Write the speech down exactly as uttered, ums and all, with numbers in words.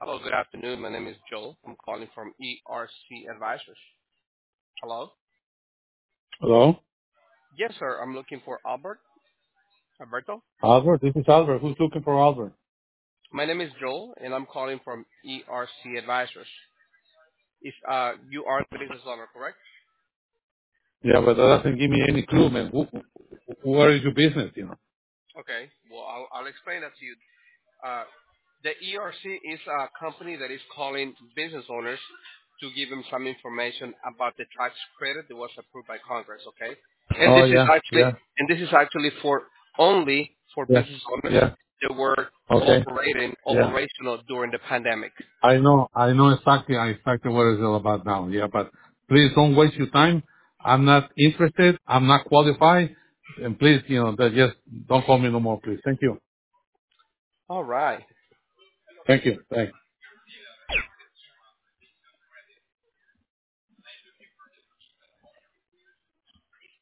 Hello, good afternoon. My name is Joel. I'm calling from E R C Advisors. Hello? Hello? Yes, sir. I'm looking for Albert. Alberto? Albert? This is Albert. Who's looking for Albert? My name is Joel, and I'm calling from E R C Advisors. If uh, you are the business owner, correct? Yeah, but that doesn't give me any clue, man. Who, who, where is your business, you know? Okay. Well, I'll, I'll explain that to you. Uh, the E R C is a company that is calling business owners to give them some information about the tax credit that was approved by Congress. Okay, and Oh, this is yeah, actually yeah, and this is actually for only for yeah, business owners yeah. that were Okay, operating yeah. operational during the pandemic. I know, I know exactly, exactly what it's all about now. Yeah, but please don't waste your time. I'm not interested. I'm not qualified. And please, you know, that just don't call me no more, please. Thank you. All right. Thank you. Thanks.